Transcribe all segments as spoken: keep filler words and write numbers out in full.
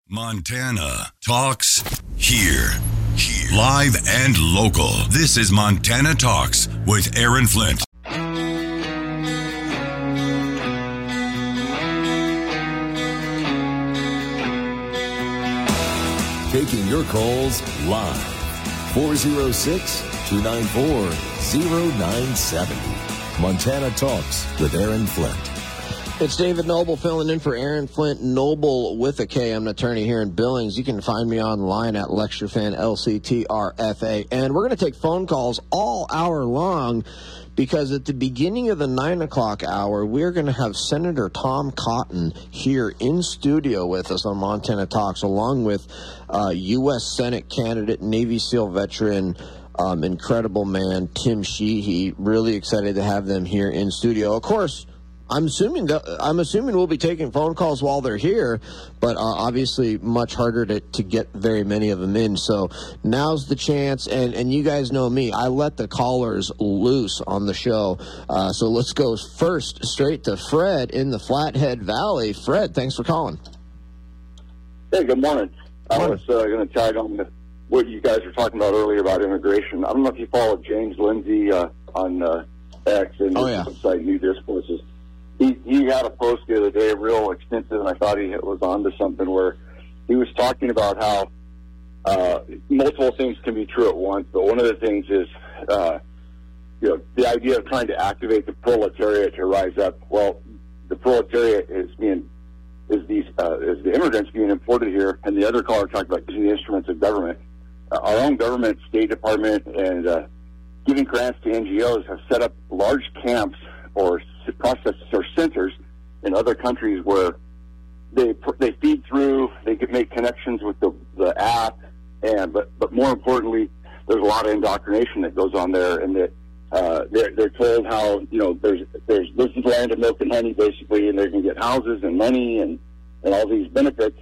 Montana Talks here. Here. Live and local. This is Montana Talks with Aaron Flint. Taking your calls live. four oh six, two nine four, oh nine seven oh. Montana Talks with Aaron Flint. It's David Noble filling in for Aaron Flint. Noble with a K. I'm an attorney here in Billings. You can find me online at LectureFan, L C T R F A. And we're going to take phone calls all hour long because at the beginning of the nine o'clock hour, we're going to have Senator Tom Cotton here in studio with us on Montana Talks, along with uh, U S Senate candidate, Navy SEAL veteran, um, incredible man, Tim Sheehy. Really excited to have them here in studio. Of course, I'm assuming that, I'm assuming we'll be taking phone calls while they're here, but uh, obviously much harder to, to get very many of them in. So now's the chance, and, and you guys know me. I let the callers loose on the show. Uh, so let's go first straight to Fred in the Flathead Valley. Fred, thanks for calling. Hey, good morning. Good morning. I was uh, going to tag on with what you guys were talking about earlier about immigration. I don't know if you follow James Lindsay uh, on uh, X and oh, his yeah. website, New Discourses. He, he had a post the other day, real extensive, and I thought he was onto something where he was talking about how uh, multiple things can be true at once, but one of the things is, uh, you know, the idea of trying to activate the proletariat to rise up. Well, the proletariat is being is these uh, is the immigrants being imported here, and the other caller talked about using the instruments of government. Uh, our own government, State Department, and uh, giving grants to N G Os have set up large camps or processes or centers in other countries where they they feed through, they can make connections with the, the app, and but but more importantly, there's a lot of indoctrination that goes on there, and that uh, they're they're told how, you know, there's there's this is land of milk and honey basically, and they're going to get houses and money and and all these benefits,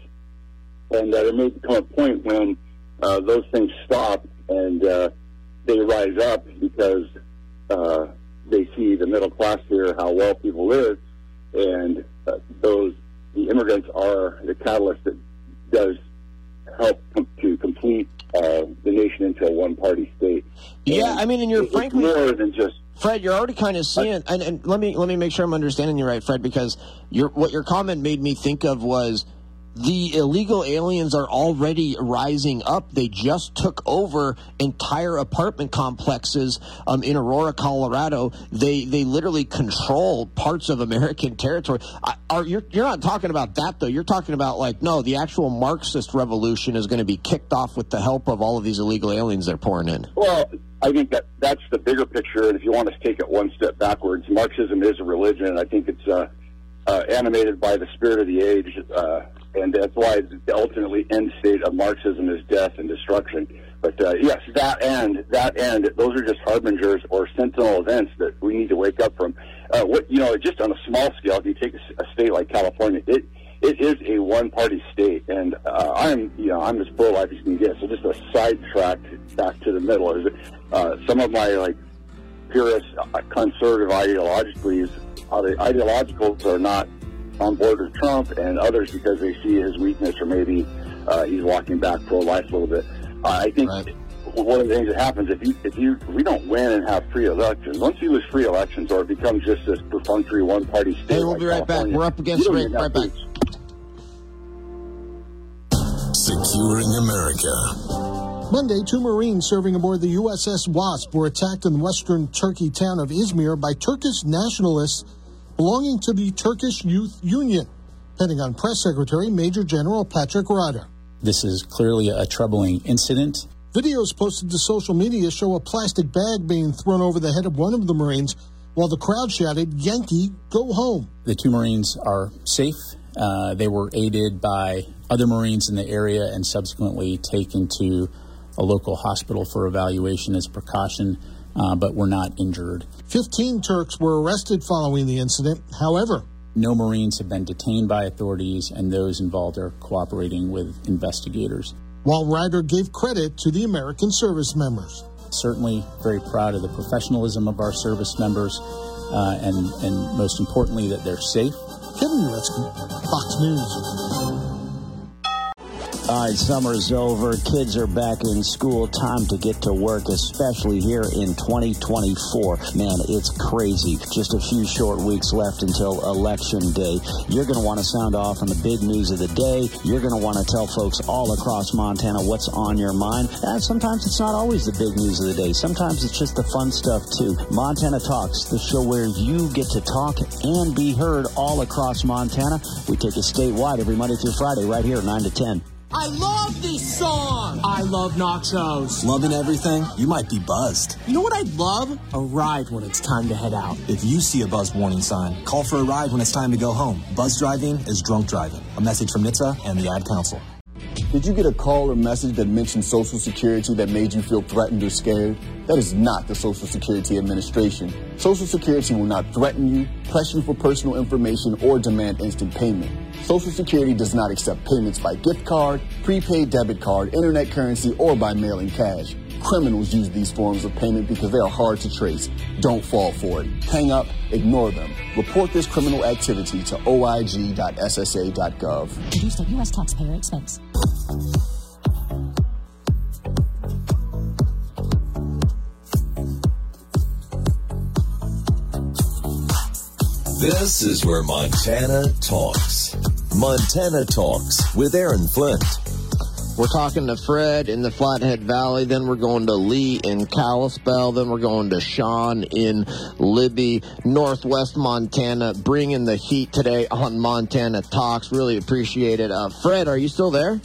and uh, there may become a point when uh, those things stop and uh, they rise up because uh, they see the middle class here, how well people live, and uh, those the immigrants are the catalyst that does help com- to complete uh, the nation into a one-party state. Yeah, and I mean, and you're it's frankly more than just. Fred, you're already kind of seeing, and, and let me let me make sure I'm understanding you right, Fred, because your what your comment made me think of was the illegal aliens are already rising up. They just took over entire apartment complexes um, in Aurora, Colorado. They they literally control parts of American territory. I, are you're you're not talking about that though? You're talking about like no, the actual Marxist revolution is going to be kicked off with the help of all of these illegal aliens they're pouring in. Well, I think that that's the bigger picture. And if you want to take it one step backwards, Marxism is a religion. I think it's uh, uh, animated by the spirit of the age. Uh, And that's why the ultimately end state of Marxism is death and destruction. But uh, yes, that end, that end, those are just harbingers or sentinel events that we need to wake up from. Uh, what you know, just on a small scale, if you take a, a state like California, it it is a one-party state, and uh, I'm you know I'm as pro-life as you can get. So just a sidetrack back to the middle is uh, some of my like purist uh, conservative ideologically uh, the ideologicals are not on board with Trump, and others because they see his weakness, or maybe uh, he's walking back pro-life a little bit. Uh, I think right. One of the things that happens if you if you if we don't win and have free elections, once you lose free elections, or it becomes just this perfunctory one-party state. Hey, we'll like be right California, back. We're up against right, right back. Securing America. Monday, two Marines serving aboard the U S S Wasp were attacked in the western Turkey town of Izmir by Turkish nationalists belonging to the Turkish Youth Union. Pentagon Press Secretary Major General Patrick Ryder. This is clearly a troubling incident. Videos posted to social media show a plastic bag being thrown over the head of one of the Marines while the crowd shouted, "Yankee, go home." The two Marines are safe. Uh, they were aided by other Marines in the area and subsequently taken to a local hospital for evaluation as precaution, uh, but were not injured. Fifteen Turks were arrested following the incident. However, no Marines have been detained by authorities, and those involved are cooperating with investigators. While Ryder gave credit to the American service members. Certainly very proud of the professionalism of our service members, uh, and, and most importantly, that they're safe. Kevin Uretsky, Fox News. All right, summer's over. Kids are back in school. Time to get to work, especially here in twenty twenty-four. Man, it's crazy. Just a few short weeks left until Election Day. You're going to want to sound off on the big news of the day. You're going to want to tell folks all across Montana what's on your mind. And sometimes it's not always the big news of the day. Sometimes it's just the fun stuff, too. Montana Talks, the show where you get to talk and be heard all across Montana. We take it statewide every Monday through Friday right here, nine to ten. I love this song. I love nachos. Loving everything? You might be buzzed. You know what I'd love? A ride when it's time to head out. If you see a buzz warning sign, call for a ride when it's time to go home. Buzz driving is drunk driving. A message from N H T S A and the Ad Council. Did you get a call or message that mentioned Social Security that made you feel threatened or scared? That is not the Social Security Administration. Social Security will not threaten you, press you for personal information, or demand instant payment. Social Security does not accept payments by gift card, prepaid debit card, internet currency, or by mailing cash. Criminals use these forms of payment because they are hard to trace. Don't fall for it. Hang up, ignore them. Report this criminal activity to O I G dot S S A dot gov. Produced at U S taxpayer expense. This is where Montana talks. Montana Talks with Aaron Flint. We're talking to Fred in the Flathead Valley, then we're going to Lee in Kalispell, then we're going to Sean in Libby, Northwest Montana, bringing the heat today on Montana Talks. Really appreciate it. Uh, Fred, are you still there?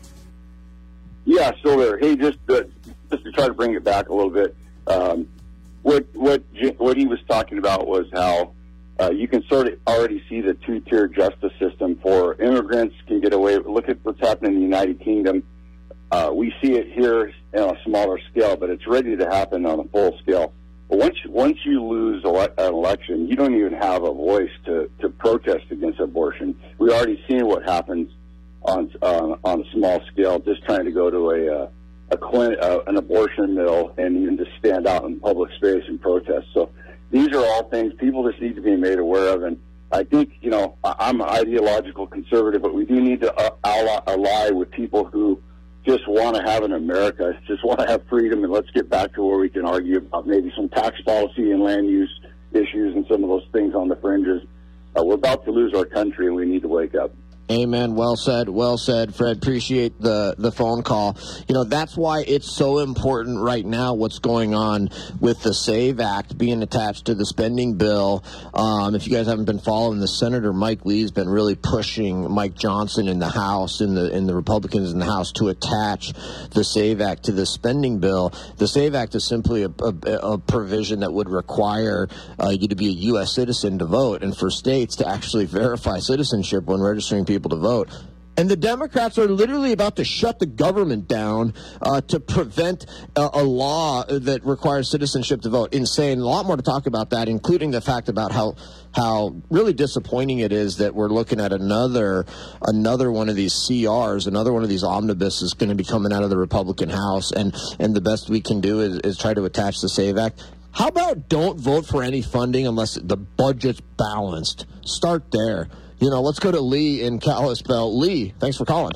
Yeah, still there. Hey, just uh, just to try to bring it back a little bit, um, what what what he was talking about was how Uh, you can sort of already see the two-tier justice system for immigrants can get away. Look at what's happening in the United Kingdom. Uh, we see it here on a smaller scale, but it's ready to happen on a full scale. But once once you lose ele- an election, you don't even have a voice to, to protest against abortion. We already seen what happens on uh, on a small scale, just trying to go to a uh, a clin- uh, an abortion mill and even just stand out in public space and protest. So these are all things people just need to be made aware of. And I think, you know, I'm an ideological conservative, but we do need to uh, ally, ally with people who just want to have an America, just want to have freedom, and let's get back to where we can argue about maybe some tax policy and land use issues and some of those things on the fringes. Uh, we're about to lose our country, and we need to wake up. Amen. Well said. Well said, Fred. Appreciate the, the phone call. You know, that's why it's so important right now what's going on with the SAVE Act being attached to the spending bill. Um, if you guys haven't been following, the Senator Mike Lee has been really pushing Mike Johnson in the House, in the in the Republicans in the House, to attach the SAVE Act to the spending bill. The SAVE Act is simply a, a, a provision that would require uh, you to be a U S citizen to vote, and for states to actually verify citizenship when registering people to vote. And the Democrats are literally about to shut the government down uh, to prevent a, a law that requires citizenship to vote. Insane. A lot more to talk about that, including the fact about how how really disappointing it is that we're looking at another another one of these C Rs, another one of these omnibuses going to be coming out of the Republican House, and and the best we can do is, is try to attach the SAVE Act. How about don't vote for any funding unless the budget's balanced? Start there. You know, let's go to Lee in Kalispell. Lee, thanks for calling.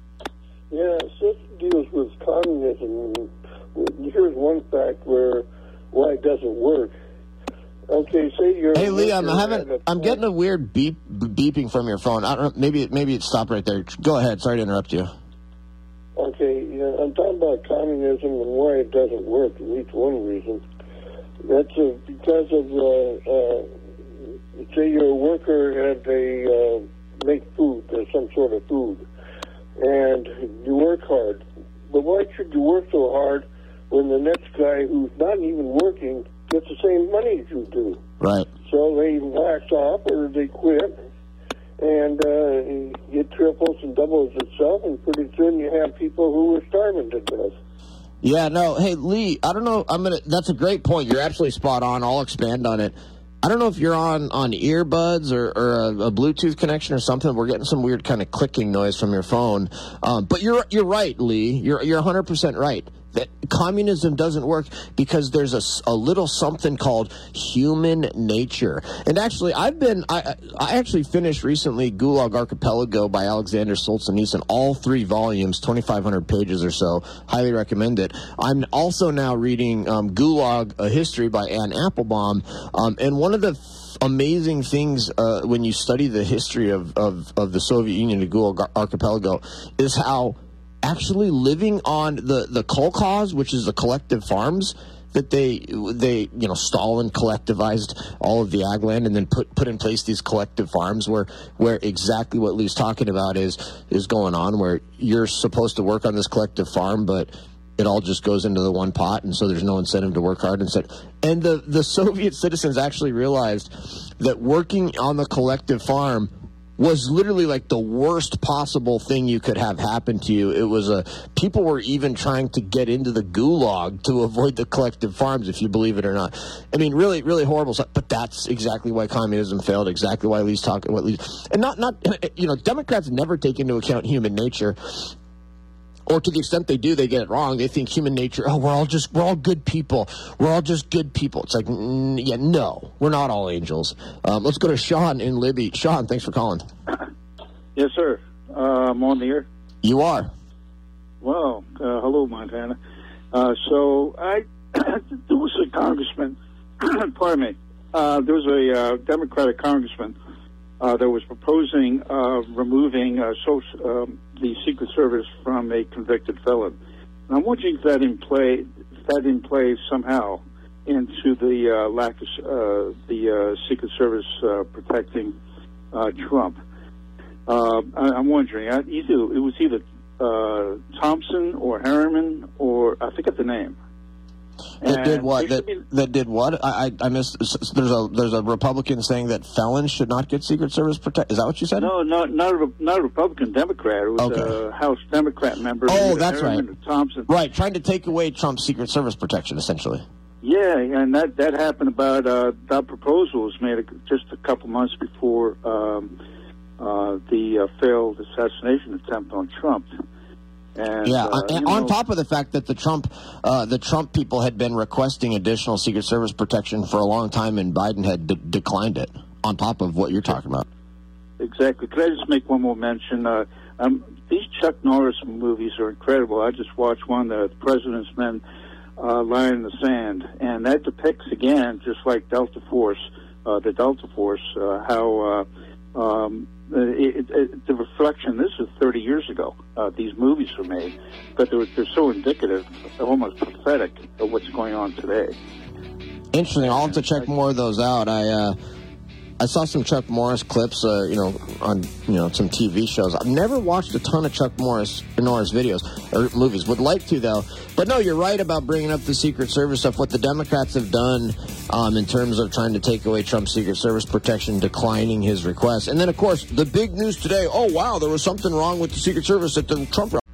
Yeah, this deals with communism. Here's one fact where why it doesn't work. Okay, say you're. Hey, Lee, I'm having, I'm getting a weird beep beeping from your phone. I don't know. Maybe maybe it stopped right there. Go ahead. Sorry to interrupt you. Okay, yeah, I'm talking about communism and why it doesn't work. At least one reason. That's uh, because of. Uh, uh, Say you're a worker and they uh, make food, uh, some sort of food, and you work hard. But why should you work so hard when the next guy who's not even working gets the same money as you do? Right. So they wax off or they quit, and uh, it triples and doubles itself, and pretty soon you have people who are starving to death. Yeah, no, hey, Lee, I don't know. I'm gonna. That's a great point. You're absolutely spot on. I'll expand on it. I don't know if you're on, on earbuds or, or a, a Bluetooth connection or something. We're getting some weird kind of clicking noise from your phone. Um, but you're you're right, Lee. You're you're one hundred percent right. that communism doesn't work because there's a, a little something called human nature. And actually, I've been, I, I actually finished recently Gulag Archipelago by Alexander Solzhenitsyn, all three volumes, twenty-five hundred pages or so. Highly recommend it. I'm also now reading um, Gulag, A History by Anne Applebaum. Um, and one of the amazing things uh, when you study the history of, of, of the Soviet Union, the Gulag Archipelago, is how actually living on the, the kolkhoz, which is the collective farms that they, they you know, Stalin collectivized all of the ag land and then put, put in place these collective farms where, where exactly what Lee's talking about is, is going on, where you're supposed to work on this collective farm, but it all just goes into the one pot, and so there's no incentive to work hard. And, so, and the, the Soviet citizens actually realized that working on the collective farm was literally like the worst possible thing you could have happen to you. It was a people were even trying to get into the gulag to avoid the collective farms, if you believe it or not. I mean, really, really horrible stuff. But that's exactly why communism failed. Exactly why Lee's talking. What Lee's and not not you know, Democrats never take into account human nature. Or to the extent they do, they get it wrong. They think human nature, oh, we're all just, we're all good people. We're all just good people. It's like, mm, yeah, no, we're not all angels. Um, let's go to Sean in Libby. Sean, thanks for calling. Yes, sir. Uh, I'm on the air. You are. Well, uh, hello, Montana. Uh, so I, there was a congressman, pardon me, uh, there was a uh, Democratic congressman uh, that was proposing uh, removing uh, social, um, the Secret Service from a convicted felon. And I'm wondering if that in play, if that in play somehow into the uh, lack of uh, the uh, Secret Service uh, protecting uh, Trump. Uh, I, I'm wondering. I, either it was either uh, Thompson or Harriman, or I forget the name. That did what? That, that did what? I, I, I missed. There's a there's a Republican saying that felons should not get Secret Service protection. Is that what you said? No, no, not a, not a Republican, Democrat. It was okay. a House Democrat member. Oh, that's Harriman right. Or Thompson. Right, trying to take away Trump's Secret Service protection, essentially. Yeah, and that that happened about uh, that proposal was made just a couple months before um, uh, the uh, failed assassination attempt on Trump. And, yeah, uh, and know, on top of the fact that the Trump, uh, the Trump people had been requesting additional Secret Service protection for a long time, and Biden had de- declined it. On top of what you're talking about. Exactly. Could I just make one more mention? Uh, um, these Chuck Norris movies are incredible. I just watched one, The President's Men uh, Lying in the Sand, and that depicts again, just like Delta Force, uh, the Delta Force, uh, how. Uh, um, It, it, it, the reflection, this is thirty years ago, uh, these movies were made, but they're, they're so indicative, almost prophetic of what's going on today. Interesting. I'll have to check more of those out. I uh, I saw some Chuck Morris clips, uh, you know, on you know some T V shows. I've never watched a ton of Chuck Morris Norris videos or movies. Would like to though. But no, you're right about bringing up the Secret Service stuff. What the Democrats have done um, in terms of trying to take away Trump's Secret Service protection, declining his request, and then of course the big news today. Oh wow, there was something wrong with the Secret Service at the Trump rally.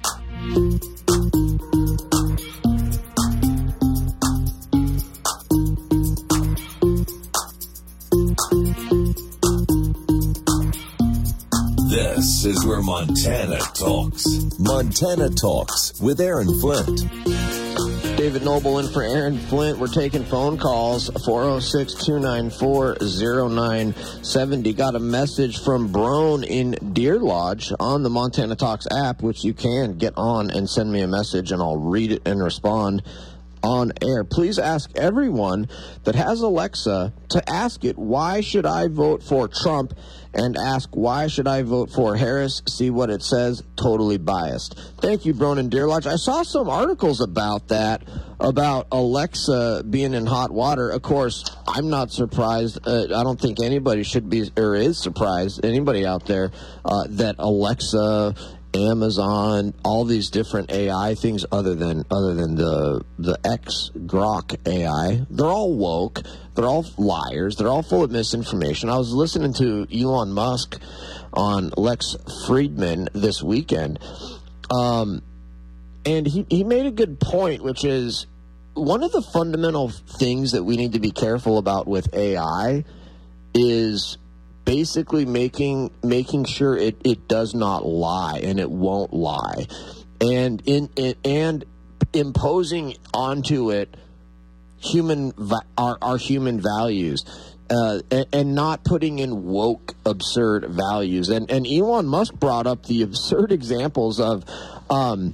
This is where Montana talks. Montana Talks with Aaron Flint. David Noble in for Aaron Flint. We're taking phone calls, four oh six, two nine four, oh nine seven oh. Got a message from Brone in Deer Lodge on the Montana Talks app, which you can get on and send me a message, and I'll read it and respond on air. Please ask everyone that has Alexa to ask it, why should I vote for Trump? And ask, why should I vote for Harris? See what it says. Totally biased. Thank you, Bronan Deer Lodge. I saw some articles about that, about Alexa being in hot water. Of course, I'm not surprised. Uh, I don't think anybody should be, or is surprised, anybody out there, uh, that Alexa, Amazon, all these different A I things other than other than the the X Grok A I, they're all woke, they're all liars, they're all full of misinformation. I was listening to Elon Musk on Lex Friedman this weekend, um, and he, he made a good point, which is one of the fundamental things that we need to be careful about with A I is basically making making sure it, it does not lie, and it won't lie. And in it, and imposing onto it human our, our human values. Uh, and, and not putting in woke, absurd values. And, and Elon Musk brought up the absurd examples of um,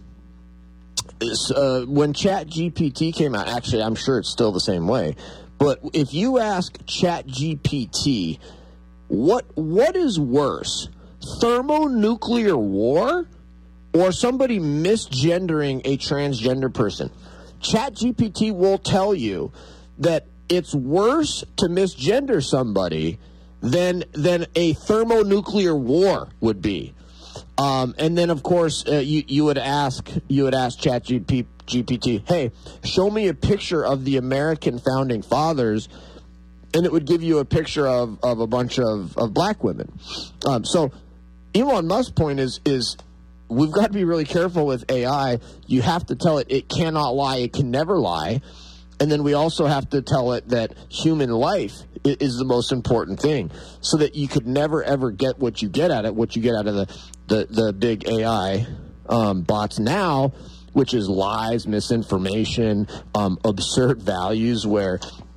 uh, when ChatGPT came out. Actually, I'm sure it's still the same way. But if you ask ChatGPT, what what is worse, thermonuclear war or somebody misgendering a transgender person? ChatGPT will tell you that it's worse to misgender somebody than than a thermonuclear war would be. Um, and then, of course, uh, you you would ask you would ask ChatGPT, hey, show me a picture of the American founding fathers, and it would give you a picture of, of a bunch of, of black women. Um, so Elon Musk's point is is we've got to be really careful with A I. You have to tell it it cannot lie, it can never lie. And then we also have to tell it that human life is the most important thing, so that you could never, ever get what you get out of it, what you get out of the, the, the big A I um, bots now, which is lies, misinformation, um, absurd values where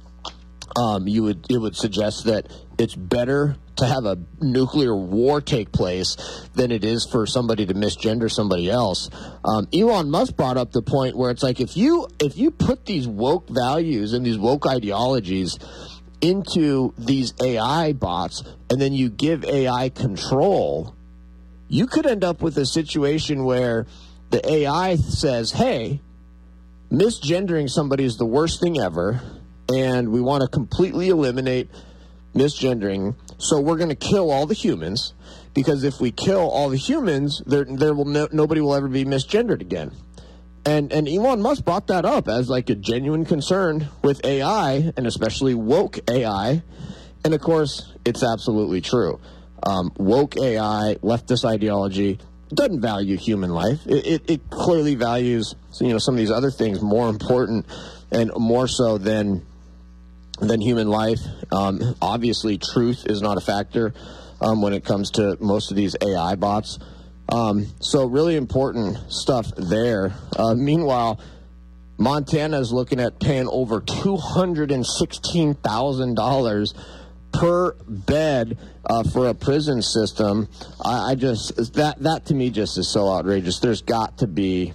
um, you would it would suggest that it's better to have a nuclear war take place than it is for somebody to misgender somebody else. Um, Elon Musk brought up the point where it's like if you if you put these woke values and these woke ideologies into these A I bots and then you give A I control, you could end up with a situation where the A I says, hey, misgendering somebody is the worst thing ever, and we want to completely eliminate misgendering, so we're going to kill all the humans, because if we kill all the humans, there there will no, nobody will ever be misgendered again. And and Elon Musk brought that up as like a genuine concern with A I, and especially woke A I. And of course, it's absolutely true. Um, woke A I, leftist ideology, doesn't value human life. It, it, it clearly values, you know, some of these other things more important and more so than than human life. Um, obviously, truth is not a factor um, when it comes to most of these A I bots. Um, so really important stuff there. Uh, meanwhile, Montana is looking at paying over two hundred sixteen thousand dollars per bed uh, for a prison system. I, I just, that, that to me just is so outrageous. There's got to be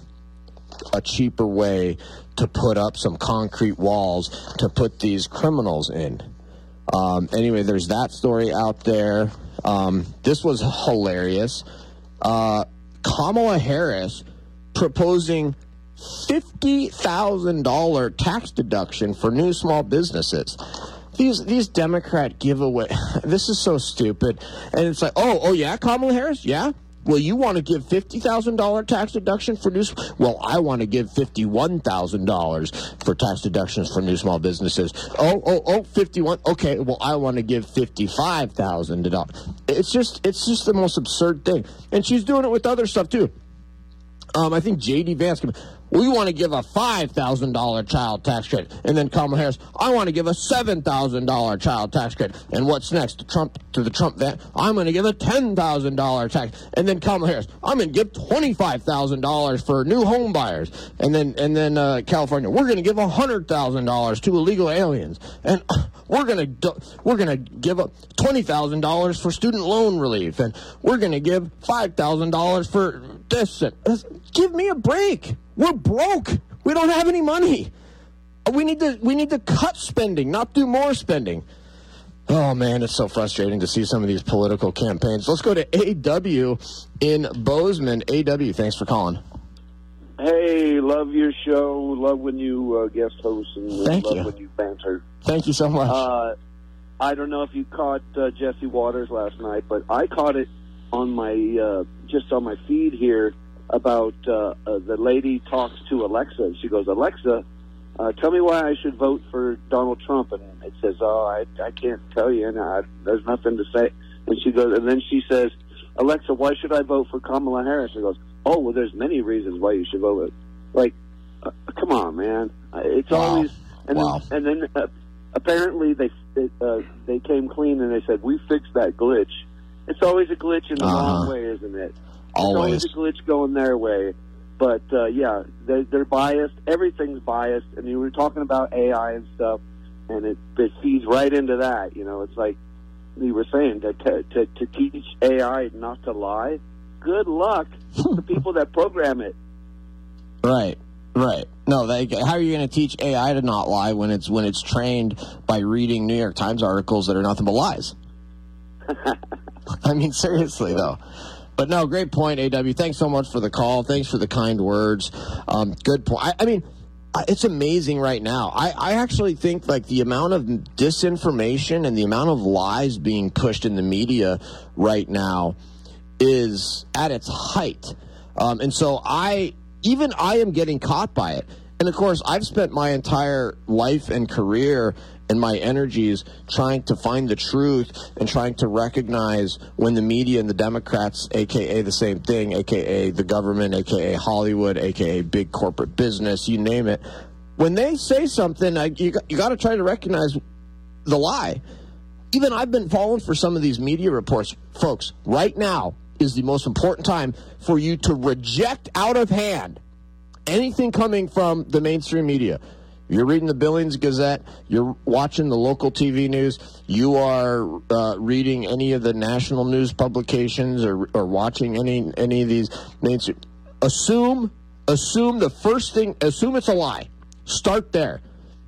a cheaper way to put up some concrete walls to put these criminals in. Um, anyway, there's that story out there. Um, this was hilarious. Uh, Kamala Harris proposing fifty thousand dollars tax deduction for new small businesses. These these Democrat giveaway, this is so stupid. And it's like, oh, oh yeah, Kamala Harris, yeah? Well, you want to give fifty thousand dollars tax deduction for new... Well, I want to give fifty-one thousand dollars for tax deductions for new small businesses. Oh, oh, oh, fifty-one. Okay, well, I want to give fifty-five thousand dollars. It's just, it's just the most absurd thing. And she's doing it with other stuff, too. Um, I think J D Vance, we want to give a five thousand dollars child tax credit. And then Kamala Harris, I want to give a seven thousand dollars child tax credit. And what's next? To Trump, to the Trump van, I'm going to give a ten thousand dollars tax. And then Kamala Harris, I'm going to give twenty-five thousand dollars for new home buyers. And then, and then uh, California, we're going to give one hundred thousand dollars to illegal aliens. And we're going to we're going to give up twenty thousand dollars for student loan relief. And we're going to give five thousand dollars for this. Give me a break. We're broke. We don't have any money. We need to we need to cut spending, not do more spending. Oh, man, it's so frustrating to see some of these political campaigns. Let's go to A W in Bozeman. A W, thanks for calling. Hey, love your show. Love when you uh, guest host, and Thank love you. when you banter. Thank you so much. Uh, I don't know if you caught uh, Jesse Waters last night, but I caught it on my uh, just on my feed here about uh, uh, the lady talks to Alexa. She goes, Alexa, uh, tell me why I should vote for Donald Trump. And it says, oh, I, I can't tell you. And I, there's nothing to say. And she goes, and then she says, Alexa, why should I vote for Kamala Harris? She goes, oh, well, there's many reasons why you should vote. Like, uh, come on, man. It's wow. always, and wow. then, and then uh, apparently they uh, they came clean and they said, we fixed that glitch. It's always a glitch in the uh-huh. wrong way, isn't it? It's Always. always a glitch going their way. But, uh, yeah, they, they're biased. Everything's biased. And you were talking about A I and stuff, and it, it feeds right into that. You know, it's like you were saying, that to, to, to teach A I not to lie, good luck to people that program it. Right, right. No, they, how are you going to teach A I to not lie when it's when it's trained by reading New York Times articles that are nothing but lies? I mean, seriously, though. But no, great point, A W. Thanks so much for the call. Thanks for the kind words. Um, good point. I, I mean, it's amazing right now. I, I actually think like the amount of disinformation and the amount of lies being pushed in the media right now is at its height. Um, and so I, even I am getting caught by it. And of course, I've spent my entire life and career and my energies trying to find the truth and trying to recognize when the media and the Democrats, a k a the same thing, a k a the government, a k a Hollywood, a k a big corporate business, you name it, when they say something, I, you, you got to try to recognize the lie. Even I've been falling for some of these media reports. Folks, right now is the most important time for you to reject out of hand anything coming from the mainstream media. You're reading the Billings Gazette, you're watching the local T V news, you are uh, reading any of the national news publications or, or watching any any of these mainstream. Assume, assume the first thing, assume it's a lie. Start there.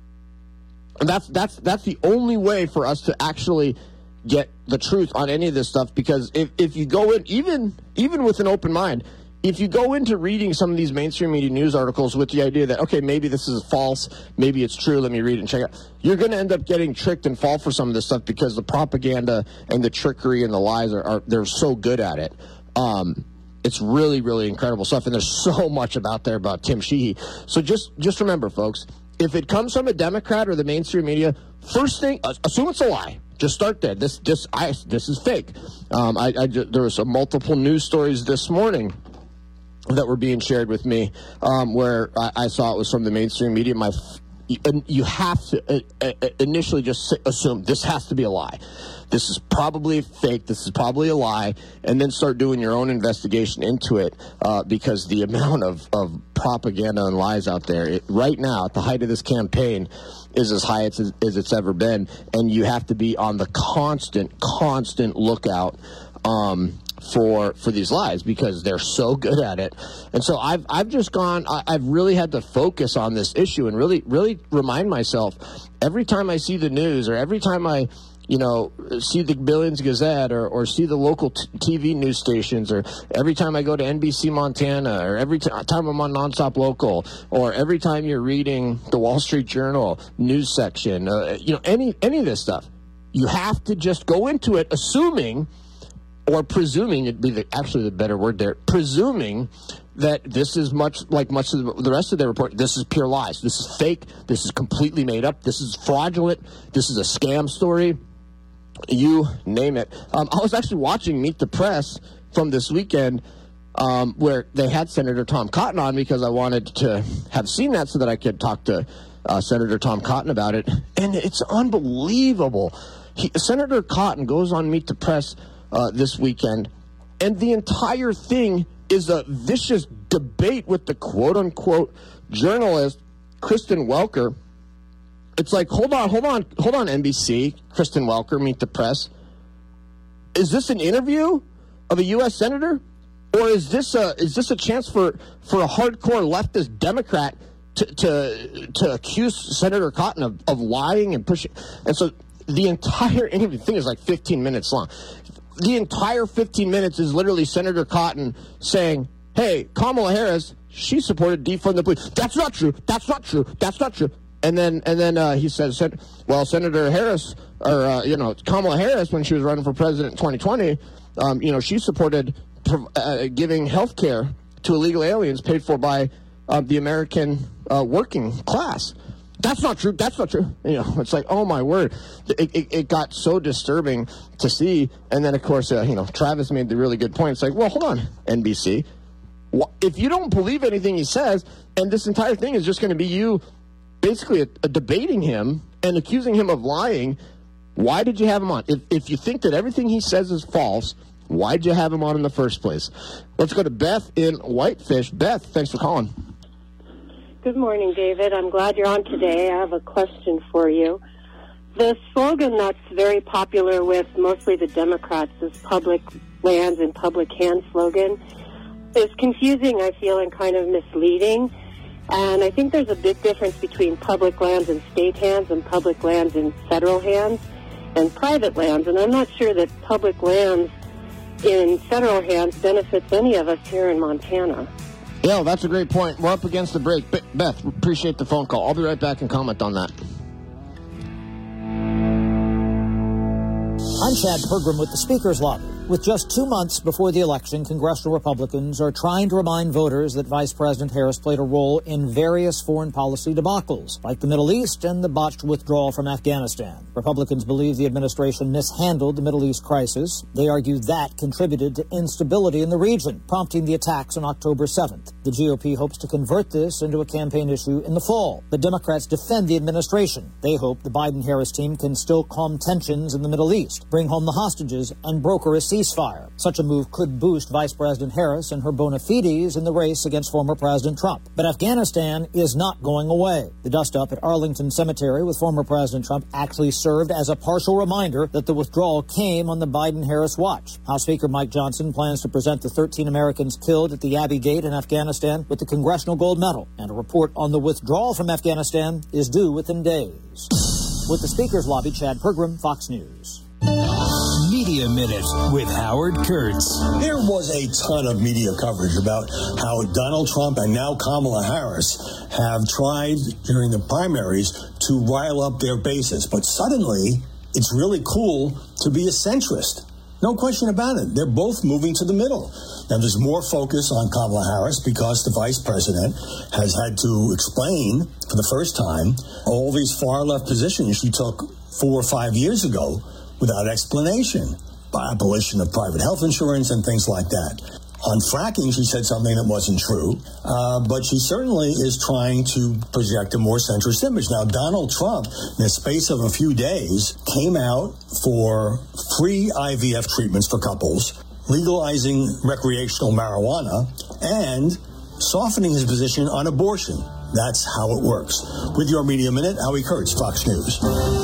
And that's that's that's the only way for us to actually get the truth on any of this stuff, because if, if you go in, even even with an open mind, if you go into reading some of these mainstream media news articles with the idea that, okay, maybe this is false, maybe it's true, let me read it and check it out, you're going to end up getting tricked and fall for some of this stuff because the propaganda and the trickery and the lies are, are they're so good at it. Um, it's really, really incredible stuff, and there's so much about there about Tim Sheehy. So just, just remember, folks, if it comes from a Democrat or the mainstream media, first thing, assume it's a lie. Just start there. This, this, I, this is fake. Um, I, I, there was a multiple news stories this morning that were being shared with me, um, where I, I saw it was from the mainstream media. My, you have to uh, uh, initially just assume this has to be a lie. This is probably fake. This is probably a lie, and then start doing your own investigation into it, uh, because the amount of, of propaganda and lies out there it, right now, at the height of this campaign, is as high as, as it's ever been, and you have to be on the constant, constant lookout um, for for these lies, because they're so good at it. And so I've I've just gone. I, I've really had to focus on this issue and really really remind myself every time I see the news or every time I, you know, see the Billings Gazette or, or see the local t- TV news stations, or every time I go to N B C Montana, or every t- time I'm on Nonstop Local, or every time you're reading the Wall Street Journal news section, uh, you know, any any of this stuff, you have to just go into it assuming, or presuming, it'd be the, actually the better word there, presuming that this is much like much of the rest of their report. This is pure lies. This is fake. This is completely made up. This is fraudulent. This is a scam story. You name it. Um, I was actually watching Meet the Press from this weekend, um, where they had Senator Tom Cotton on, because I wanted to have seen that so that I could talk to uh, Senator Tom Cotton about it. And it's unbelievable. He, Senator Cotton goes on Meet the Press uh, this weekend, and the entire thing is a vicious debate with the quote-unquote journalist, Kristen Welker. It's like, hold on, hold on, hold on, N B C, Kristen Welker, Meet the Press. Is this an interview of a U S senator? Or is this a is this a chance for, for a hardcore leftist Democrat to to, to accuse Senator Cotton of, of lying and pushing? And so the entire interview thing is like fifteen minutes long. The entire fifteen minutes is literally Senator Cotton saying, hey, Kamala Harris, she supported defund the police. That's not true. That's not true. That's not true. And then, and then uh, he says, well, Senator Harris, or, uh, you know, Kamala Harris, when she was running for president in twenty twenty, um, you know, she supported uh, giving health care to illegal aliens paid for by uh, the American uh, working class. That's not true. That's not true. You know, it's like, oh, my word. It, it, it got so disturbing to see. And then, of course, uh, you know, Travis made the really good point. It's like, well, hold on, N B C. If you don't believe anything he says, and this entire thing is just going to be you basically a, a debating him and accusing him of lying, why did you have him on? If, if you think that everything he says is false, Why'd you have him on in the first place? Let's go to Beth in Whitefish. Beth, thanks for calling. Good morning, David. I'm glad you're on today. I have a question for you. The slogan that's very popular with mostly the Democrats, this public lands and public hands slogan, is confusing, I feel, and kind of misleading. And I think there's a big difference between public lands in state hands and public lands in federal hands and private lands. And I'm not sure that public lands in federal hands benefits any of us here in Montana. Yeah, well, that's a great point. We're up against the break. Beth, appreciate the phone call. I'll be right back and comment on that. I'm Chad Pergram with the Speaker's Lobby. With just two months before the election, congressional Republicans are trying to remind voters that Vice President Harris played a role in various foreign policy debacles, like the Middle East and the botched withdrawal from Afghanistan. Republicans believe the administration mishandled the Middle East crisis. They argue that contributed to instability in the region, prompting the attacks on October seventh. The G O P hopes to convert this into a campaign issue in the fall. The Democrats defend the administration. They hope the Biden-Harris team can still calm tensions in the Middle East, bring home the hostages, and broker a ceasefire. Such a move could boost Vice President Harris and her bona fides in the race against former President Trump. But Afghanistan is not going away. The dust-up at Arlington Cemetery with former President Trump actually served as a partial reminder that the withdrawal came on the Biden-Harris watch. House Speaker Mike Johnson plans to present the thirteen Americans killed at the Abbey Gate in Afghanistan with the Congressional Gold Medal. And a report on the withdrawal from Afghanistan is due within days. With the Speaker's Lobby, Chad Pergram, Fox News. Media Minute with Howard Kurtz. There was a ton of media coverage about how Donald Trump and now Kamala Harris have tried during the primaries to rile up their bases. But suddenly, it's really cool to be a centrist. No question about it. They're both moving to the middle. Now, there's more focus on Kamala Harris because the vice president has had to explain for the first time all these far-left positions she took four or five years ago without explanation, by abolition of private health insurance and things like that. On fracking, she said something that wasn't true, uh, but she certainly is trying to project a more centrist image. Now, Donald Trump, in the space of a few days, came out for free I V F treatments for couples, legalizing recreational marijuana, and softening his position on abortion. That's how it works. With your Media Minute, Howie Kurtz, Fox News.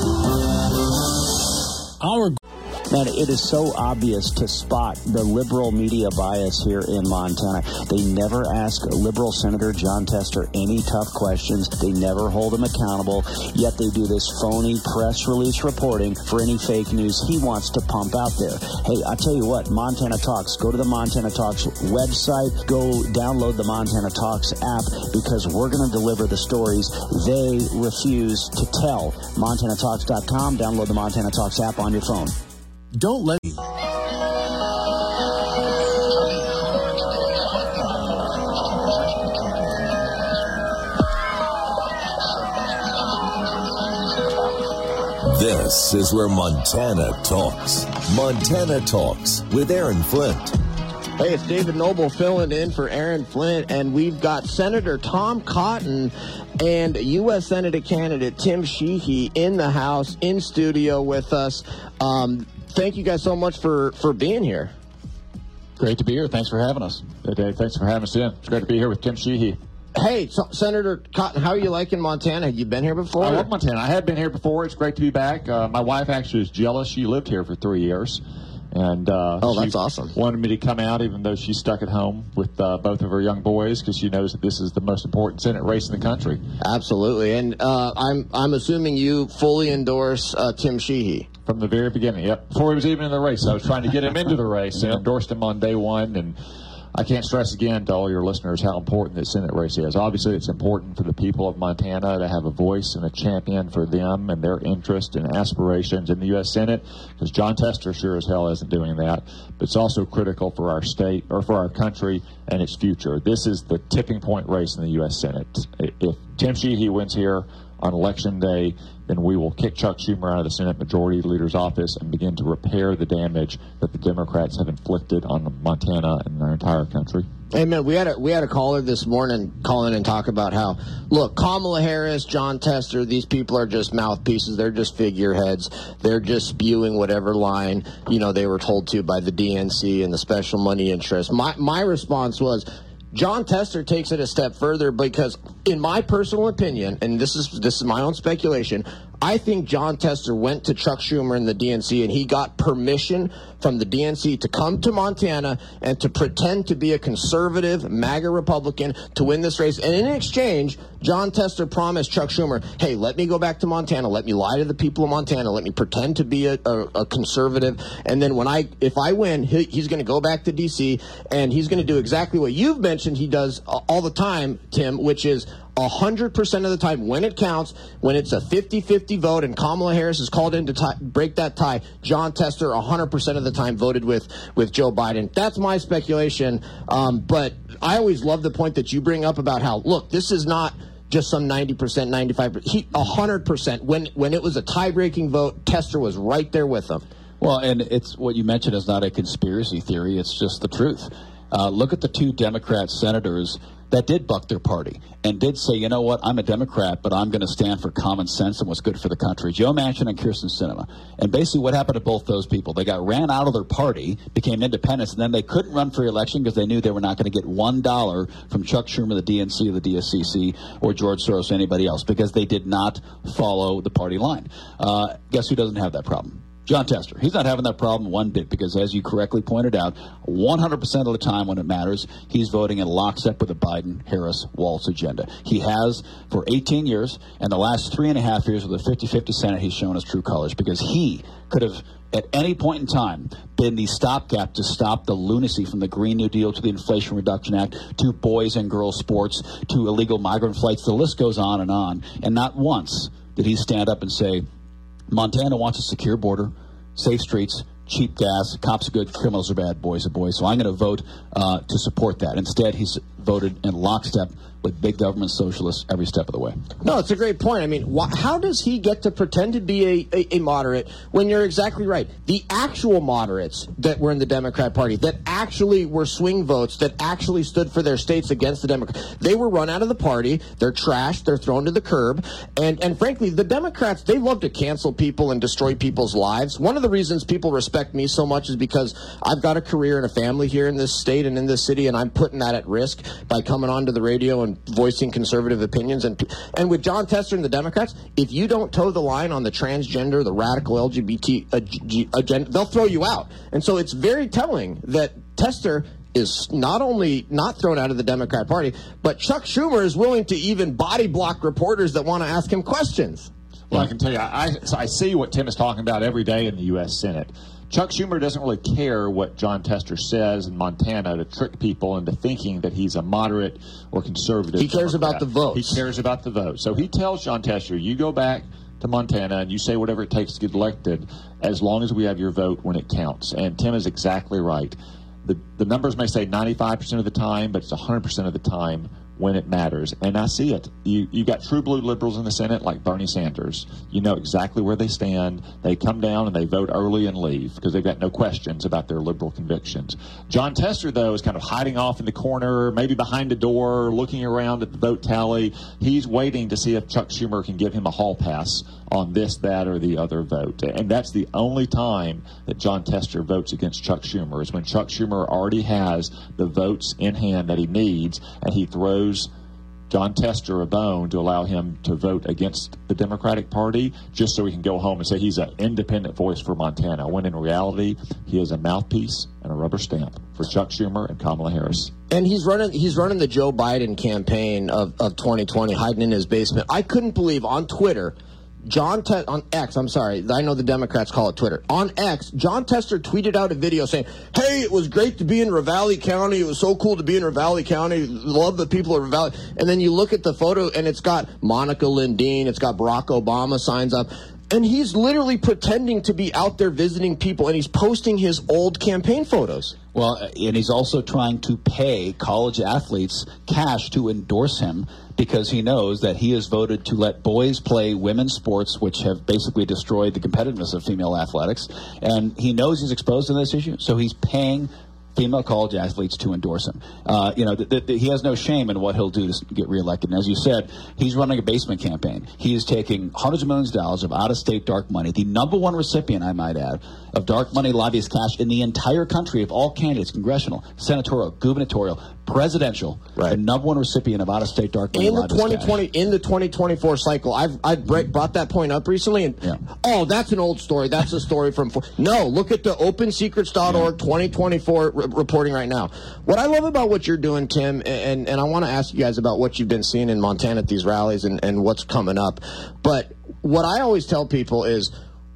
Our Man, it is so obvious to spot the liberal media bias here in Montana. They never ask liberal Senator Jon Tester any tough questions. They never hold him accountable, yet they do this phony press release reporting for any fake news he wants to pump out there. Hey, I'll tell you what, Montana Talks, go to the Montana Talks website, go download the Montana Talks app, because we're going to deliver the stories they refuse to tell. Montana Talks dot com, download the Montana Talks app on your phone. Don't let me. This is where Montana talks. Montana Talks with Aaron Flint. Hey, it's David Noble filling in for Aaron Flint, and we've got Senator Tom Cotton and U S Senate candidate Tim Sheehy in the house, in studio with us. Um, thank you guys so much for, for being here. Great to be here. Thanks for having us. Hey, Dave, thanks for having us in. It's great to be here with Tim Sheehy. Hey, so, Senator Cotton, how are you liking Montana? Have you been here before? I love Montana. I have been here before. It's great to be back. Uh, my wife actually is jealous. She lived here for three years. And uh, oh, that's awesome. Wanted me to come out, even though she's stuck at home with uh, both of her young boys, because she knows that this is the most important Senate race in the country. Absolutely. And uh, I'm I'm assuming you fully endorse uh, Tim Sheehy. From the very beginning, yep. Before he was even in the race, I was trying to get him into the race and endorsed him on day one. And I can't stress again to all your listeners how important this Senate race is. Obviously, it's important for the people of Montana to have a voice and a champion for them and their interest and aspirations in the U S Senate, because Jon Tester sure as hell isn't doing that. But it's also critical for our state, or for our country and its future. This is the tipping point race in the U S Senate. If Tim Sheehy wins here on Election Day, then we will kick Chuck Schumer out of the Senate Majority Leader's office and begin to repair the damage that the Democrats have inflicted on Montana and our entire country. Hey, man, we had a, we had a caller this morning call in and talk about how, look, Kamala Harris, Jon Tester, these people are just mouthpieces. They're just figureheads. They're just spewing whatever line, you know, they were told to by the D N C and the special money interest. My, my response was, Jon Tester takes it a step further because, in my personal opinion, and this is this is my own speculation, I think Jon Tester went to Chuck Schumer and the D N C and he got permission from the D N C to come to Montana and to pretend to be a conservative MAGA Republican to win this race. And in exchange, Jon Tester promised Chuck Schumer, hey, let me go back to Montana. Let me lie to the people of Montana. Let me pretend to be a, a, a conservative. And then when I, if I win, he, he's going to go back to D C and he's going to do exactly what you've mentioned he does all the time, Tim, which is one hundred percent of the time when it counts, when it's a fifty-fifty vote and Kamala Harris is called in to tie, break that tie, Jon Tester one hundred percent of the time voted with, with Joe Biden. That's my speculation. Um, but I always love the point that you bring up about how, look, this is not just some ninety percent, ninety-five percent. He, one hundred percent. When, when it was a tie-breaking vote, Tester was right there with them. Well, and it's what you mentioned is not a conspiracy theory. It's just the truth. Uh, look at the two Democrat senators that did buck their party and did say, you know what, I'm a Democrat, but I'm going to stand for common sense and what's good for the country. Joe Manchin and Kyrsten Sinema. And basically what happened to both those people, they got ran out of their party, became independents, and then they couldn't run for election because they knew they were not going to get one dollar from Chuck Schumer, the D N C, or the D S C C, or George Soros, or anybody else, because they did not follow the party line. Uh, guess who doesn't have that problem? Jon Tester. He's not having that problem one bit because, as you correctly pointed out, one hundred percent of the time when it matters, he's voting in lockstep with the Biden-Harris-Walz agenda. He has for eighteen years, and the last three and a half years with a fifty-fifty Senate, he's shown his true colors because he could have, at any point in time, been the stopgap to stop the lunacy from the Green New Deal to the Inflation Reduction Act to boys and girls sports to illegal migrant flights. The list goes on and on. And not once did he stand up and say, Montana wants a secure border, safe streets, cheap gas, cops are good, criminals are bad, boys are boys. So I'm going to vote uh, to support that. Instead, he's voted in lockstep with big government socialists every step of the way. No, it's a great point. I mean, wh- how does he get to pretend to be a, a, a moderate when you're exactly right? The actual moderates that were in the Democrat Party, that actually were swing votes, that actually stood for their states against the Democrats, they were run out of the party. They're trashed. They're thrown to the curb. And, and frankly, the Democrats, they love to cancel people and destroy people's lives. One of the reasons people respect me so much is because I've got a career and a family here in this state and in this city, and I'm putting that at risk by coming onto the radio and voicing conservative opinions. And and with Jon Tester and the Democrats, if you don't toe the line on the transgender, the radical L G B T agenda, they'll throw you out. And so it's very telling that Tester is not only not thrown out of the Democrat Party, but Chuck Schumer is willing to even body block reporters that want to ask him questions. Well, I can tell you, I, I see what Tim is talking about every day in the U S Senate. Chuck Schumer doesn't really care what Jon Tester says in Montana to trick people into thinking that he's a moderate or conservative. He cares Democrat. about the votes. He cares about the vote. So he tells Jon Tester, you go back to Montana and you say whatever it takes to get elected as long as we have your vote when it counts. And Tim is exactly right. The, the numbers may say ninety-five percent of the time, but it's one hundred percent of the time when it matters. And I see it. You you got true blue liberals in the Senate like Bernie Sanders. You know exactly where they stand. They come down and they vote early and leave because they've got no questions about their liberal convictions. Jon Tester, though, is kind of hiding off in the corner, maybe behind a door, looking around at the vote tally. He's waiting to see if Chuck Schumer can give him a hall pass on this, that, or the other vote. And that's the only time that Jon Tester votes against Chuck Schumer is when Chuck Schumer already has the votes in hand that he needs, and he throws Jon Tester a bone to allow him to vote against the Democratic Party just so he can go home and say he's an independent voice for Montana, when in reality he is a mouthpiece and a rubber stamp for Chuck Schumer and Kamala Harris. And he's running he's running the Joe Biden campaign of, of twenty twenty, hiding in his basement. I couldn't believe on Twitter, John Te- on X, I'm sorry, I know the Democrats call it Twitter. On X, Jon Tester tweeted out a video saying, hey, it was great to be in Ravalli County. It was so cool to be in Ravalli County. Love the people of Ravalli. And then you look at the photo, and it's got Monica Lindeen. It's got Barack Obama signs up. And he's literally pretending to be out there visiting people, and he's posting his old campaign photos. Well, and he's also trying to pay college athletes cash to endorse him because he knows that he has voted to let boys play women's sports, which have basically destroyed the competitiveness of female athletics. And he knows he's exposed to this issue, so he's paying female college athletes to endorse him. Uh, you know, th- th- th- he has no shame in what he'll do to get reelected. And as you said, he's running a basement campaign. He is taking hundreds of millions of dollars of out-of-state dark money, the number one recipient, I might add, of dark money lobbyist cash in the entire country of all candidates, congressional, senatorial, gubernatorial, presidential, right. The number one recipient of out-of-state dark money in the lobbyist twenty twenty cash. in the twenty twenty-four cycle. I've I've brought that point up recently, and yeah. oh, that's an old story. That's a story from no. Look at the open secrets dot org yeah. twenty twenty-four re- reporting right now. What I love about what you're doing, Tim, and and I want to ask you guys about what you've been seeing in Montana at these rallies and and what's coming up. But what I always tell people is,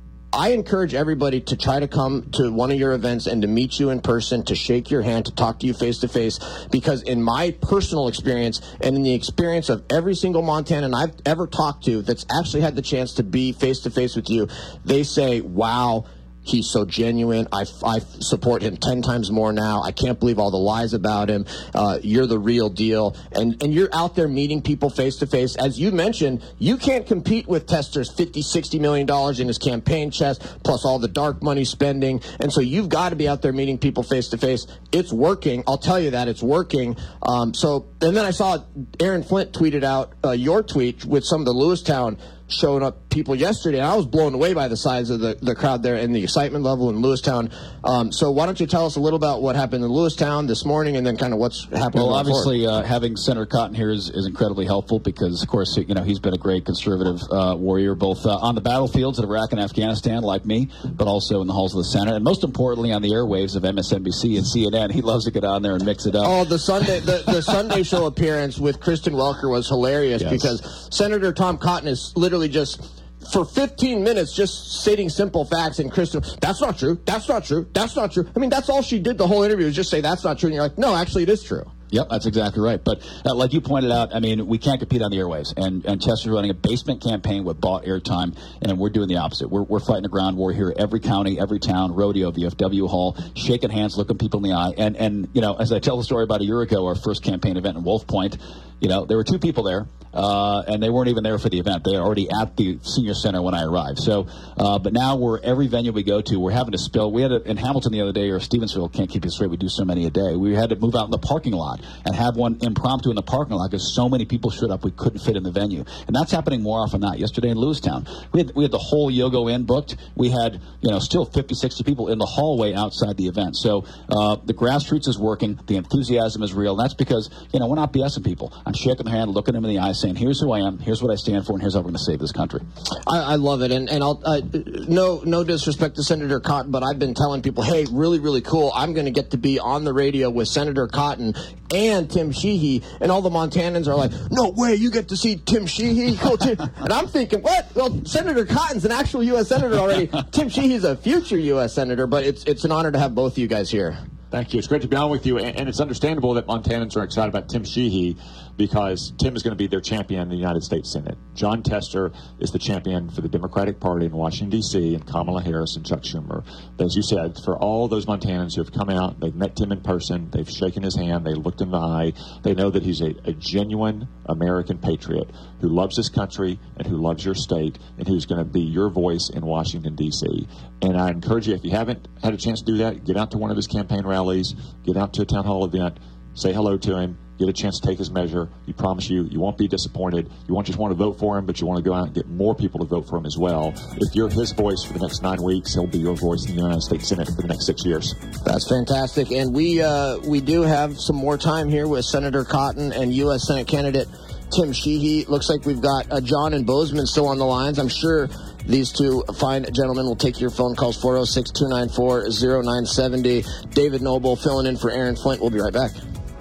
I encourage everybody to try to come to one of your events and to meet you in person, to shake your hand, to talk to you face to face, because in my personal experience and in the experience of every single Montanan I've ever talked to that's actually had the chance to be face to face with you, they say, wow, he's so genuine. I, I support him ten times more now. I can't believe all the lies about him. Uh, you're the real deal. And and you're out there meeting people face to face. As you mentioned, you can't compete with Tester's fifty, sixty million dollars in his campaign chest, plus all the dark money spending. And so you've got to be out there meeting people face to face. It's working. I'll tell you that it's working. Um, so, and then I saw Aaron Flint tweeted out uh, your tweet with some of the Lewistown showing up people yesterday, and I was blown away by the size of the, the crowd there and the excitement level in Lewistown. Um, so why don't you tell us a little about what happened in Lewistown this morning, and then kind of what's happening? Well, obviously, uh, having Senator Cotton here is, is incredibly helpful because, of course, you know he's been a great conservative uh, warrior, both uh, on the battlefields of Iraq and Afghanistan, like me, but also in the halls of the Senate, and most importantly, on the airwaves of M S N B C and C N N. He loves to get on there and mix it up. Oh, the Sunday the, the Sunday show appearance with Kristen Welker was hilarious yes. because Senator Tom Cotton is literally just, for fifteen minutes, just stating simple facts, and Kristen, that's not true, that's not true, that's not true. I mean, that's all she did the whole interview, was just say that's not true, and you're like, no, actually it is true. Yep, that's exactly right. But uh, like you pointed out, I mean, we can't compete on the airwaves. And, and Chester's running a basement campaign with bought airtime, and we're doing the opposite. We're, we're fighting a ground war here, every county, every town, rodeo, V F W hall, shaking hands, looking people in the eye. And, and you know, as I tell the story about a year ago, our first campaign event in Wolf Point, you know, there were two people there, uh, and they weren't even there for the event. They were already at the senior center when I arrived. So, uh, but now we're, every venue we go to, we're having to spill. We had a, in Hamilton the other day, or Stevensville, can't keep it straight, we do so many a day. We had to move out in the parking lot and have one impromptu in the parking lot because so many people showed up we couldn't fit in the venue. And that's happening more often than not. Yesterday in Lewistown, we had, we had the whole Yogo Inn booked. We had, you know, still fifty, sixty people in the hallway outside the event. So uh, the grassroots is working. The enthusiasm is real. And that's because, you know, we're not BSing people. I'm shaking their hand, looking them in the eye, saying, here's who I am, here's what I stand for, and here's how we're going to save this country. I, I love it. And, and I'll, uh, no, no disrespect to Senator Cotton, but I've been telling people, hey, really, really cool. I'm going to get to be on the radio with Senator Cotton and Tim Sheehy, and all the Montanans are like, no way, you get to see Tim Sheehy? Cool, Tim. And I'm thinking, what? Well, Senator Cotton's an actual U S Senator already. Tim Sheehy's a future U S Senator, but it's it's an honor to have both of you guys here. Thank you. It's great to be on with you, and, and it's understandable that Montanans are excited about Tim Sheehy because Tim is going to be their champion in the United States Senate. Jon Tester is the champion for the Democratic Party in Washington, D C, and Kamala Harris and Chuck Schumer. But as you said, for all those Montanans who have come out, they've met Tim in person, they've shaken his hand, they looked in the eye, they know that he's a, a genuine American patriot who loves this country and who loves your state and who's going to be your voice in Washington, D C. And I encourage you, if you haven't had a chance to do that, get out to one of his campaign rallies, get out to a town hall event, say hello to him, get a chance to take his measure. He promise you, you won't be disappointed. You won't just want to vote for him, but you want to go out and get more people to vote for him as well. If you're his voice for the next nine weeks, he'll be your voice in the United States Senate for the next six years. That's fantastic. And we uh, we do have some more time here with Senator Cotton and U S Senate candidate Tim Sheehy. Looks like we've got uh, John and Bozeman still on the lines. I'm sure these two fine gentlemen will take your phone calls, four oh six, two nine four, oh nine seven oh. David Noble filling in for Aaron Flint. We'll be right back.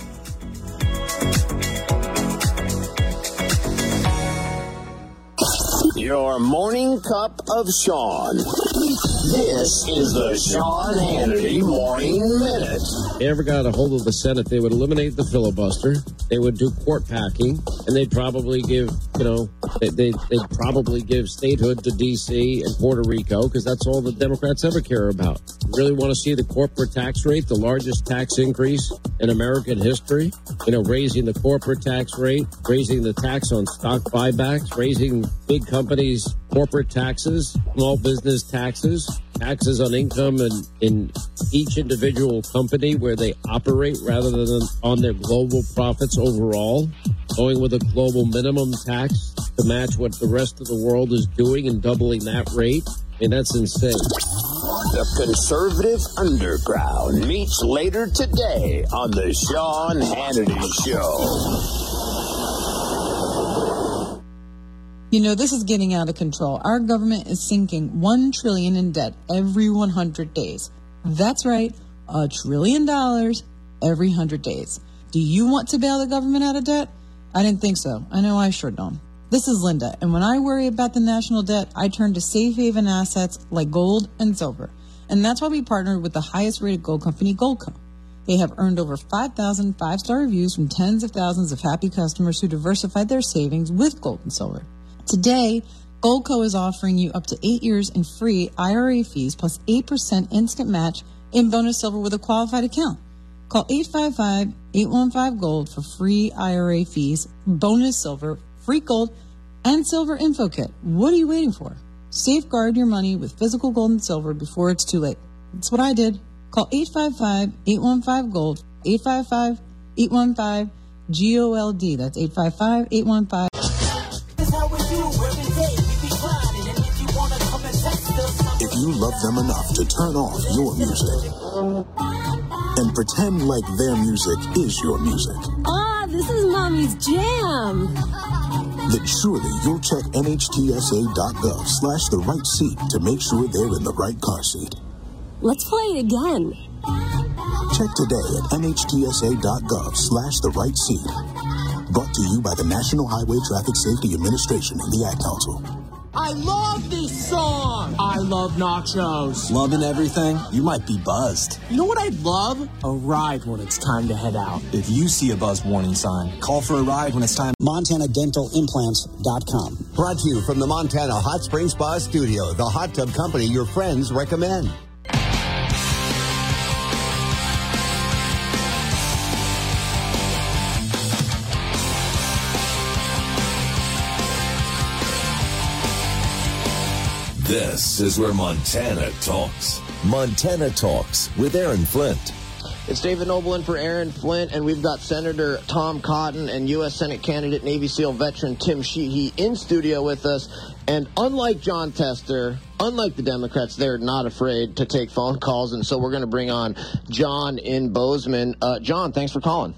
Your morning cup of Sean. This is the Sean Hannity Morning Minute. If they ever got a hold of the Senate, they would eliminate the filibuster, they would do court packing, and they'd probably give, you know, They, they, they'd probably give statehood to D C and Puerto Rico because that's all the Democrats ever care about. You really want to see the corporate tax rate, the largest tax increase in American history? You know, raising the corporate tax rate, raising the tax on stock buybacks, raising big companies' corporate taxes, small business taxes, taxes on income in, in each individual company where they operate rather than on their global profits overall, going with a global minimum tax to match what the rest of the world is doing and doubling that rate. I mean, that's insane. The Conservative Underground meets later today on the Sean Hannity Show. You know, this is getting out of control. Our government is sinking one trillion dollars in debt every one hundred days. That's right, a trillion dollars every one hundred days. Do you want to bail the government out of debt? I didn't think so. I know I sure don't. This is Linda, and when I worry about the national debt, I turn to safe haven assets like gold and silver. And that's why we partnered with the highest rated gold company, Goldco. They have earned over five thousand five-star reviews from tens of thousands of happy customers who diversified their savings with gold and silver. Today, Goldco is offering you up to eight years in free I R A fees plus eight percent instant match in bonus silver with a qualified account. Call eight five five, eight one five, GOLD for free I R A fees, bonus silver, free gold, and silver info kit. What are you waiting for? Safeguard your money with physical gold and silver before it's too late. That's what I did. Call eight five five, eight one five, GOLD, eight five five, eight one five, G O L D. That's eight five five, eight one five. If you love them enough to turn off your music and pretend like their music is your music. Ah, this is Mommy's jam. Then surely you'll check N H T S A dot gov slash the right seat to make sure they're in the right car seat. Let's play it again. Check today at N H T S A dot gov slash the right seat. Brought to you by the National Highway Traffic Safety Administration and the Ad Council. I love this song. I love nachos. Loving everything? You might be buzzed. You know what I'd love? A ride when it's time to head out. If you see a buzz warning sign, call for a ride when it's time. Montana Dental Implants dot com. Brought to you from the Montana Hot Spring Spa Studio, the hot tub company your friends recommend. This is where Montana talks. Montana Talks with Aaron Flint. It's David Noble in for Aaron Flint, and we've got Senator Tom Cotton and U S Senate candidate Navy SEAL veteran Tim Sheehy in studio with us. And unlike John Tester, unlike the Democrats, they're not afraid to take phone calls, and so we're going to bring on John in Bozeman. Uh, John, thanks for calling.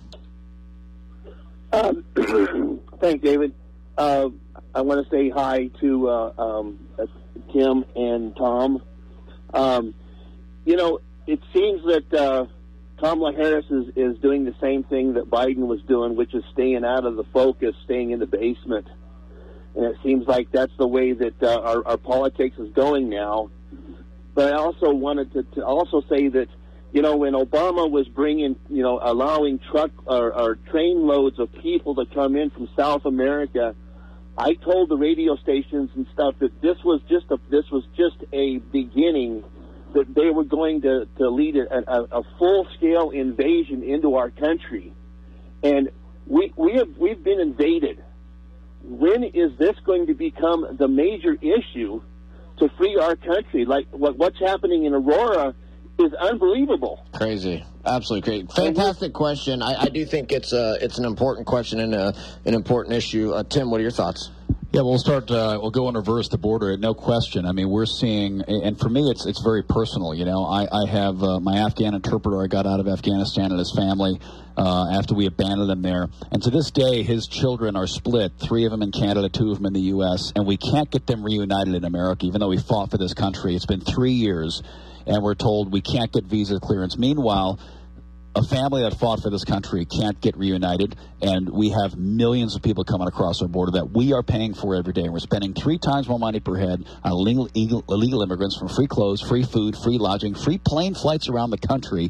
Um, thanks, David. Uh, I want to say hi to uh, um, Tim and Tom. Um, you know, it seems that uh, Kamala Harris is, is doing the same thing that Biden was doing, which is staying out of the focus, staying in the basement. And it seems like that's the way that uh, our, our politics is going now. But I also wanted to, to also say that, you know, when Obama was bringing, you know, allowing truck or, or train loads of people to come in from South America, I told the radio stations and stuff that this was just a this was just a beginning, that they were going to, to lead a, a, a full scale invasion into our country, and we we have we've been invaded. When is this going to become the major issue to free our country? Like what what's happening in Aurora is unbelievable. Crazy. Absolutely great. Fantastic question. I, I do think it's a, it's an important question and a, an important issue. Uh, Tim, what are your thoughts? Yeah, we'll start. Uh, we'll go and reverse the border. No question. I mean, we're seeing, and for me, it's it's very personal. You know, I I have uh, my Afghan interpreter. I got out of Afghanistan and his family uh, after we abandoned him there. And to this day, his children are split. Three of them in Canada, two of them in the U S. And we can't get them reunited in America, even though we fought for this country. It's been three years, and we're told we can't get visa clearance. Meanwhile, a family that fought for this country can't get reunited, and we have millions of people coming across our border that we are paying for every day. And we're spending three times more money per head on illegal, illegal immigrants from free clothes, free food, free lodging, free plane flights around the country.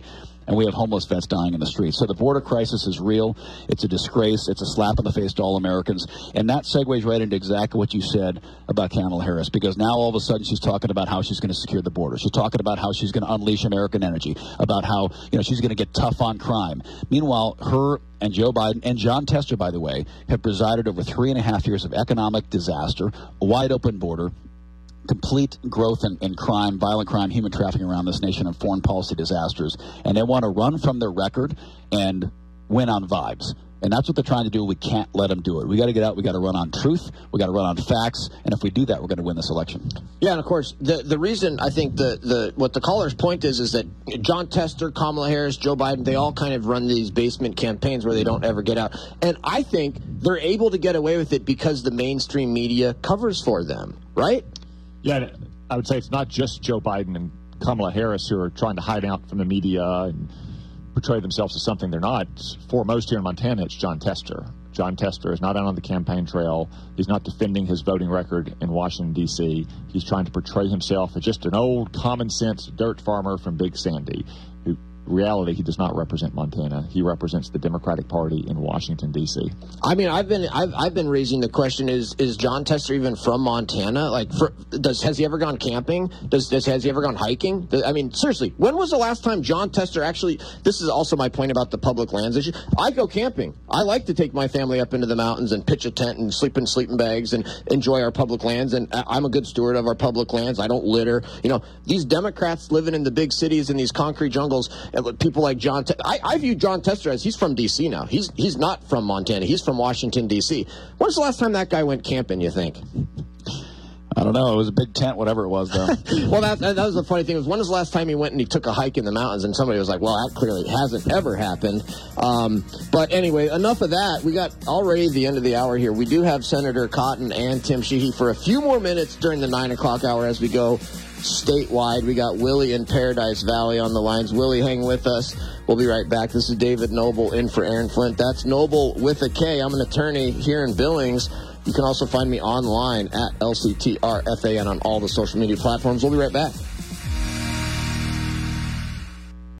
and we have homeless vets dying in the streets. So the border crisis is real. It's a disgrace. It's a slap in the face to all Americans. And that segues right into exactly what you said about Kamala Harris, because now all of a sudden she's talking about how she's going to secure the border. She's talking about how she's going to unleash American energy, about how, you know, she's going to get tough on crime. Meanwhile, her and Joe Biden and John Tester, by the way, have presided over three and a half years of economic disaster, a wide open border, complete growth in, in crime, violent crime, human trafficking around this nation, and foreign policy disasters. And they want to run from their record and win on vibes. And that's what they're trying to do. We can't let them do it. We got to get out. We got to run on truth. We got to run on facts. And if we do that, we're going to win this election. Yeah, and of course, the the reason I think the, the what the caller's point is is that John Tester, Kamala Harris, Joe Biden, they all kind of run these basement campaigns where they don't ever get out. And I think they're able to get away with it because the mainstream media covers for them, right? Yeah, I would say it's not just Joe Biden and Kamala Harris who are trying to hide out from the media and portray themselves as something they're not. Foremost here in Montana, it's John Tester. John Tester is not out on the campaign trail. He's not defending his voting record in Washington, D C He's trying to portray himself as just an old common-sense dirt farmer from Big Sandy, who, reality, he does not represent Montana. He represents the Democratic Party in Washington, D C I mean, I've been I've, I've been raising the question: Is is John Tester even from Montana? Like, for, does has he ever gone camping? Does, does has he ever gone hiking? Does, I mean, seriously, when was the last time John Tester actually? This is also my point about the public lands issue. I go camping. I like to take my family up into the mountains and pitch a tent and sleep in sleeping bags and enjoy our public lands. And I'm a good steward of our public lands. I don't litter. You know, these Democrats living in the big cities in these concrete jungles. And people like John, Te- I, I view John Tester as he's from D C now. He's he's not from Montana. He's from Washington, D C When's the last time that guy went camping, you think? I don't know. It was a big tent, whatever it was, though. Well, that, that was the funny thing. Was when was the last time he went and he took a hike in the mountains? And somebody was like, well, that clearly hasn't ever happened. Um, but anyway, enough of that. We got already the end of the hour here. We do have Senator Cotton and Tim Sheehy for a few more minutes during the nine o'clock hour as we go statewide. We got Willie in Paradise Valley on the lines. Willie, hang with us. We'll be right back. This is David Noble in for Aaron Flint. That's Noble with a K. I'm an attorney here in Billings. You can also find me online at L C T R F A N on all the social media platforms. We'll be right back.